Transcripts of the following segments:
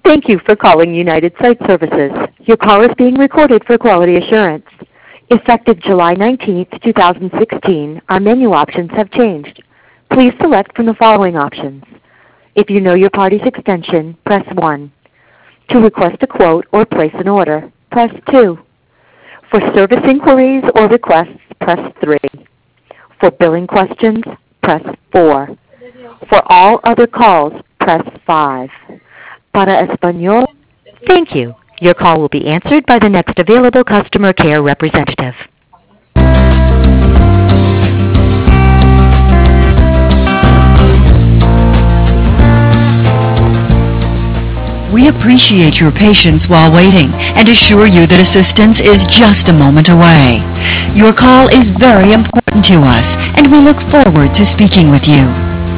Thank you for calling United Site Services. Your call is being recorded for quality assurance. Effective July 19th, 2016, our menu options have changed. Please select from the following options. If you know your party's extension, press 1. To request a quote or place an order, press 2. For service inquiries or requests, press 3. For billing questions, press 4. For all other calls, press 5. Para Español. Thank you. Your call will be answered by the next available customer care representative. We appreciate your patience while waiting and assure you that assistance is just a moment away. Your call is very important to us, and we look forward to speaking with you.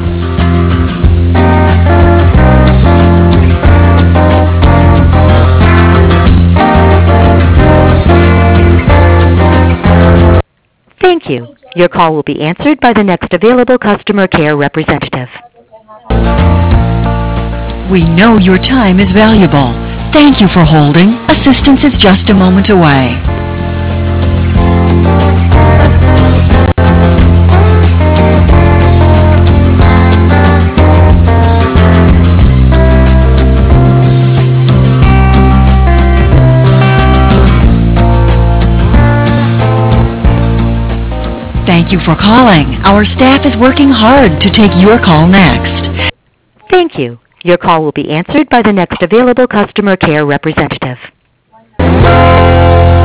Thank you. Your call will be answered by the next available customer care representative. We know your time is valuable. Thank you for holding. Assistance is just a moment away. Thank you for calling. Our staff is working hard to take your call next. Thank you. Your call will be answered by the next available customer care representative.